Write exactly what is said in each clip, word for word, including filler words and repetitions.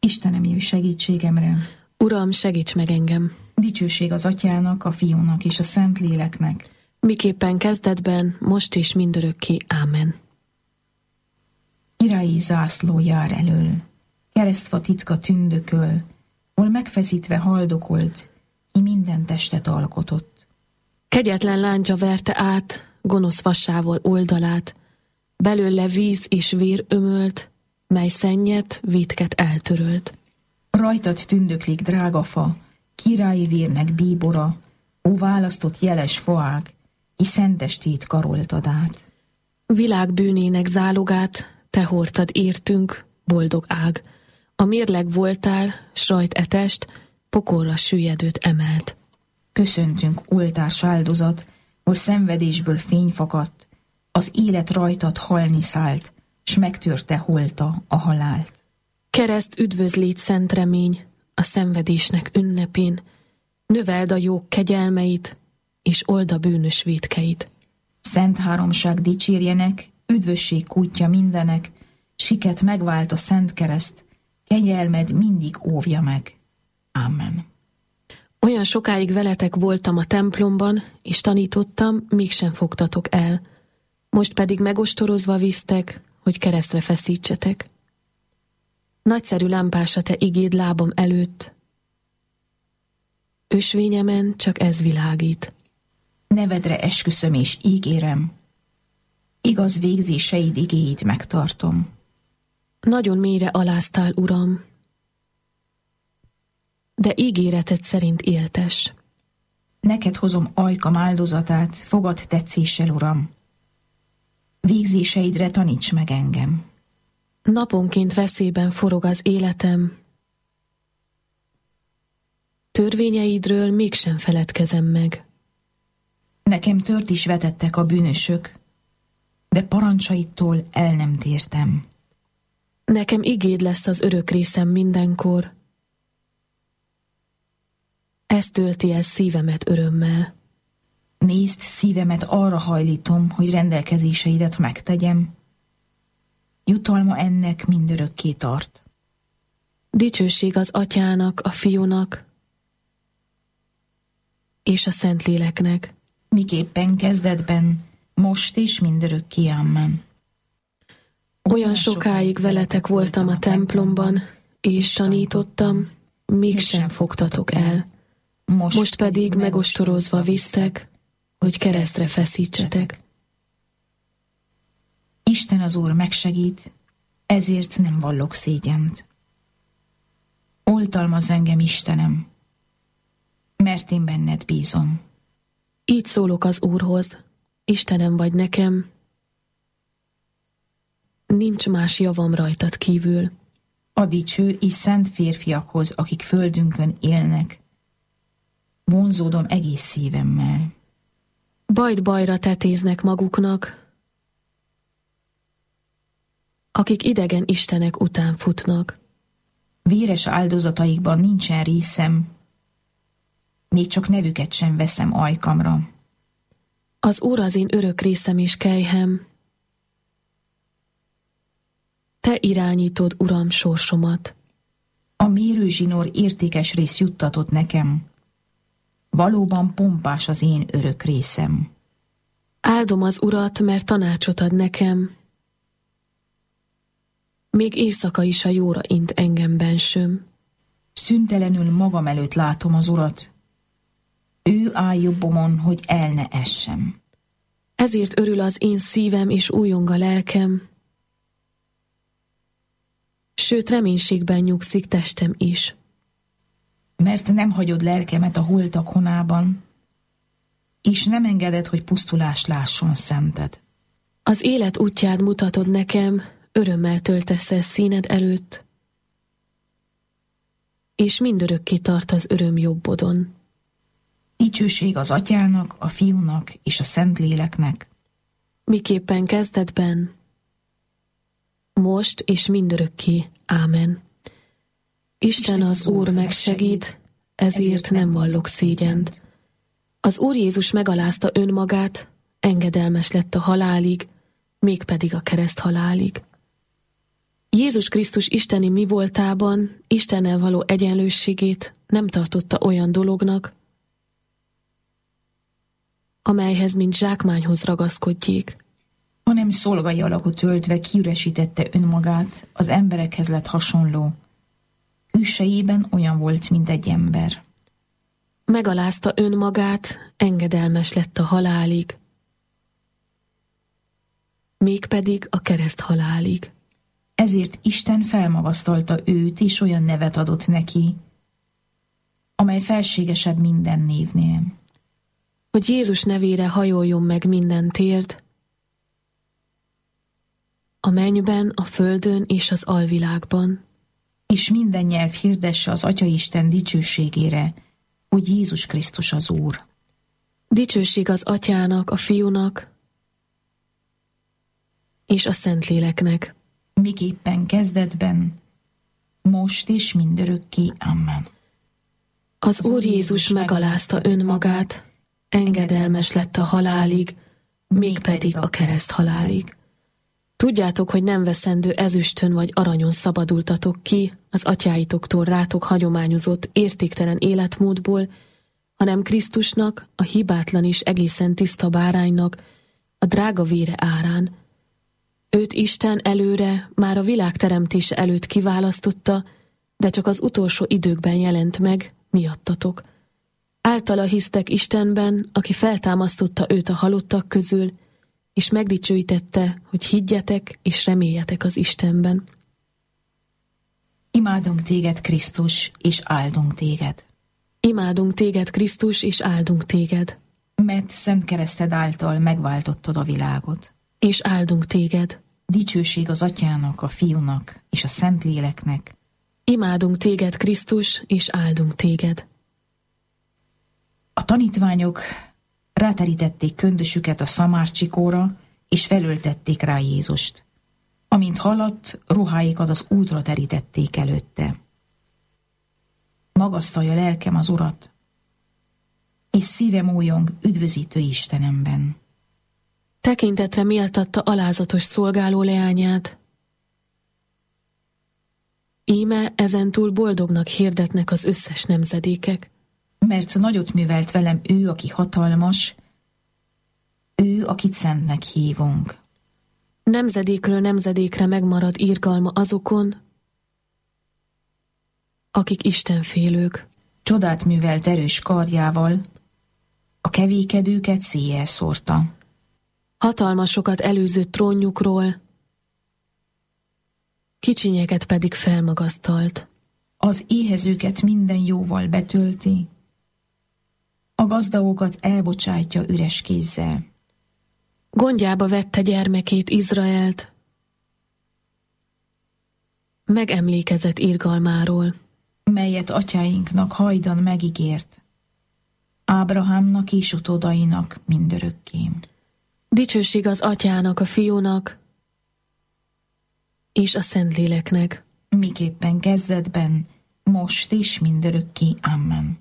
Istenem, jöjj segítségemre! Uram, segíts meg engem! Dicsőség az Atyának, a Fiúnak és a Szentléleknek. Miképpen kezdetben, most és mindörökké. Ámen. Királyi zászló jár elől, keresztfa titka tündököl, hol megfeszítve haldokolt, ki minden testet alkotott. Kegyetlen láncsa verte át, gonosz vasával oldalát, belőle víz és vér ömölt, mely szennyet, vétket eltörölt. Rajtad tündöklik drága fa, királyi vérnek bíbora, ó választott jeles faág, ki szentestét karoltad át. Világ bűnének zálogát, te hordtad értünk, boldog ág. A mérleg voltál, s rajt e test, pokolra süllyedőt emelt. Köszöntünk, oltárs áldozat, hol szenvedésből fény fakadt, az élet rajtad halni szállt, s megtörte holta a halált. Kereszt üdvözlét szent remény, a szenvedésnek ünnepén, növeld a jók kegyelmeit, és old a bűnös vétkeit. Szent háromság dicsérjenek, üdvösség kútja mindenek, siket megvált a szent kereszt, kegyelmed mindig óvja meg. Amen. Olyan sokáig veletek voltam a templomban, és tanítottam, mégsem fogtatok el. Most pedig megostorozva visztek, hogy keresztre feszítsetek. Nagyszerű lámpása te igéd lábam előtt. Ösvényemen csak ez világít. Nevedre esküszöm és ígérem, igaz végzéseid igéit megtartom. Nagyon mélyre aláztál, Uram, de ígéreted szerint éltes. Neked hozom ajkam áldozatát, fogad tetszéssel, Uram. Végzéseidre taníts meg engem. Naponként veszélyben forog az életem. Törvényeidről mégsem feledkezem meg. Nekem tört is vetettek a bűnösök, de parancsaidtól el nem tértem. Nekem igéd lesz az örök részem mindenkor. Ez tölti el szívemet örömmel. Nézd, szívemet arra hajlítom, hogy rendelkezéseidet megtegyem. Jutalma ennek mindörökké tart. Dicsőség az Atyának, a Fiúnak és a Szentléleknek. Miképpen kezdetben, most és mindörökké. Amen. Olyan sokáig veletek voltam a templomban, és tanítottam, mégsem fogtatok el. Most pedig megostorozva visztek, hogy keresztre feszítsetek. Isten az Úr megsegít, ezért nem vallok szégyent. Oltalmaz engem, Istenem, mert én benned bízom. Így szólok az Úrhoz, Istenem vagy nekem, nincs más javam rajtad kívül. A dicső és szent férfiakhoz, akik földünkön élnek, vonzódom egész szívemmel. Bajt bajra tetéznek maguknak, akik idegen istenek után futnak. Véres áldozataikban nincsen részem, még csak nevüket sem veszem ajkamra. Az Úr az én örök részem és kelyhem. Te irányítod, Uram, sorsomat. A mérőzsinór értékes rész juttatott nekem. Valóban pompás az én örök részem. Áldom az Urat, mert tanácsot ad nekem. Még éjszaka is a jóra int engem bensőm. Szüntelenül magam előtt látom az Urat. Ő áll jobbomon, hogy el ne essem. Ezért örül az én szívem és újjong a lelkem. Sőt, reménységben nyugszik testem is. Mert nem hagyod lelkemet a holtak honában, és nem engeded, hogy pusztulás lásson szented. Az élet útját mutatod nekem, örömmel töltesz el színed előtt, és mindörökké tart az öröm jobbodon. Dicsőség az Atyának, a Fiúnak és a Szentléleknek. Miképpen kezdetben, most és mindörökké. Ámen. Isten az Úr megsegít, ezért nem vallok szégyent. Az Úr Jézus megalázta önmagát, engedelmes lett a halálig, mégpedig a kereszt halálig. Jézus Krisztus isteni mi voltában Istennel való egyenlőségét nem tartotta olyan dolognak, amelyhez mint zsákmányhoz ragaszkodjék, hanem szolgai alakot öltve kiüresítette önmagát, az emberekhez lett hasonló. Külsejében olyan volt, mint egy ember. Megalázta önmagát, engedelmes lett a halálig, mégpedig a kereszt halálig. Ezért Isten felmagasztalta őt, és olyan nevet adott neki, amely felségesebb minden névnél. Hogy Jézus nevére hajoljon meg minden térd, a mennyben, a földön és az alvilágban. És minden nyelv hirdesse az Atyaisten dicsőségére, hogy Jézus Krisztus az Úr. Dicsőség az Atyának, a Fiúnak és a Szentléleknek. Miképpen kezdetben, most és mindörökké. Amen. Az, az Úr Jézus megalázta önmagát, engedelmes lett a halálig, mégpedig a kereszt halálig. Tudjátok, hogy nem veszendő ezüstön vagy aranyon szabadultatok ki az atyáitoktól rátok hagyományozott értéktelen életmódból, hanem Krisztusnak, a hibátlan és egészen tiszta báránynak, a drága vére árán. Őt Isten előre, már a világ teremtése előtt kiválasztotta, de csak az utolsó időkben jelent meg, miattatok. Általa hisztek Istenben, aki feltámasztotta őt a halottak közül, és megdicsőítette, hogy higgyetek és reméljetek az Istenben. Imádunk téged, Krisztus, és áldunk téged. Imádunk téged, Krisztus, és áldunk téged. Mert szent kereszted által megváltottad a világot. És áldunk téged. Dicsőség az Atyának, a Fiúnak és a Szentléleknek. Imádunk téged, Krisztus, és áldunk téged. A tanítványok ráterítették köndösüket a szamárcsikóra, és felöltették rá Jézust. Amint haladt, ruháikat az útra terítették előtte. Magasztalja lelkem az Urat, és szívem újong üdvözítő Istenemben. Tekintetre méltatta alázatos szolgáló leányát. Íme ezentúl boldognak hirdetnek az összes nemzedékek. Mert nagyot művelt velem ő, aki hatalmas, ő, akit szentnek hívunk. Nemzedékről nemzedékre megmarad irgalma azokon, akik istenfélők. Csodát művelt erős karjával, a kevékedőket széjjel szórta. Hatalmasokat előző trónjukról, kicsinyeket pedig felmagasztalt. Az éhezőket minden jóval betölti, a gazdagokat elbocsátja üres kézzel. Gondjába vette gyermekét, Izraelt, megemlékezett irgalmáról, melyet atyáinknak hajdan megígért, Ábrahámnak és utódainak mindörökké. Dicsőség az Atyának, a Fiúnak és a Szentléleknek. Miképpen kezdetben, most és mindörökké. Amen.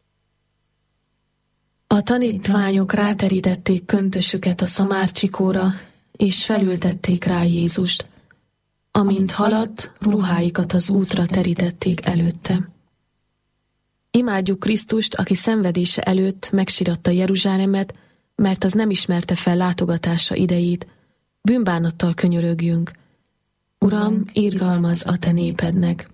A tanítványok ráterítették köntösüket a szamárcsikóra, és felültették rá Jézust. Amint haladt, ruháikat az útra terítették előtte. Imádjuk Krisztust, aki szenvedése előtt megsiratta Jeruzsálemet, mert az nem ismerte fel látogatása idejét. Bűnbánattal könyörögjünk. Uram, irgalmazz a te népednek.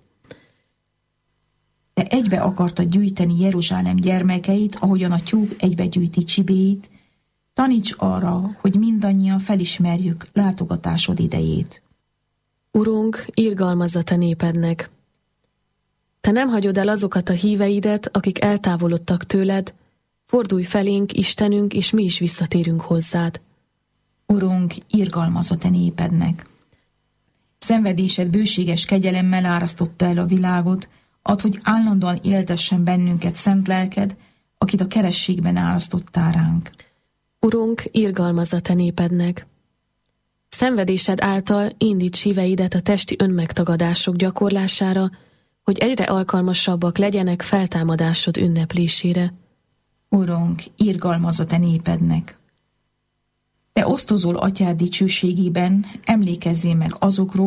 Te egybe akartad gyűjteni Jeruzsálem gyermekeit, ahogyan a tyúk egybe gyűjti csibéit. Taníts arra, hogy mindannyian felismerjük látogatásod idejét. Urunk, irgalmazz a te népednek. Te nem hagyod el azokat a híveidet, akik eltávolodtak tőled, fordulj felénk, Istenünk, és mi is visszatérünk hozzád. Urunk, irgalmazz a te népednek. Szenvedésed bőséges kegyelemmel árasztotta el a világot, add, hogy állandóan éltessen bennünket szent lelked, akit a kerességben árasztottál ránk. Urunk, irgalmazz a te népednek. Szenvedésed által indíts híveidet a testi önmegtagadások gyakorlására, hogy egyre alkalmasabbak legyenek feltámadásod ünneplésére. Urunk, irgalmazz a te népednek. Te osztozol atyád dicsőségében, emlékezzél meg azokról,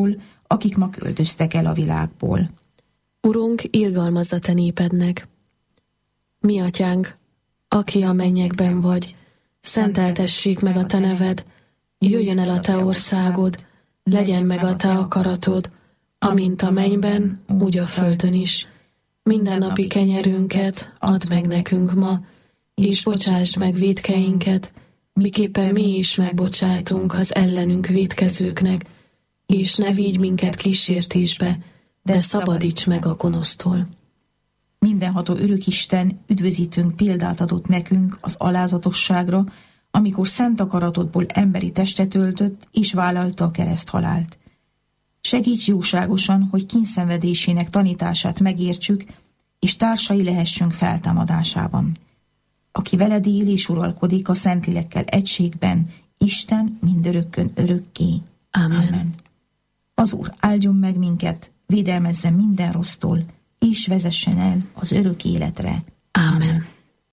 akik ma költöztek el a világból. Urunk, irgalmazza te népednek. Mi atyánk, aki a mennyekben vagy, szenteltessék meg a te neved, jöjjön el a te országod, legyen meg a te akaratod, amint a mennyben, úgy a földön is. Mindennapi kenyerünket add meg nekünk ma, és bocsásd meg vétkeinket, miképpen mi is megbocsátunk az ellenünk vétkezőknek, és ne vigy minket kísértésbe, de szabadíts meg a gonosztól. Mindenható Örökisten, üdvözítőnk példát adott nekünk az alázatosságra, amikor szent akaratodból emberi testet öltött, és vállalta a kereszthalált. Segíts jóságosan, hogy kínszenvedésének tanítását megértsük, és társai lehessünk feltámadásában. Aki veled él és uralkodik a Szentlélekkel egységben, Isten mindörökkön örökké. Amen. Amen. Az Úr áldjon meg minket, védelmezzen minden rossztól, és vezessen el az örök életre. Amen.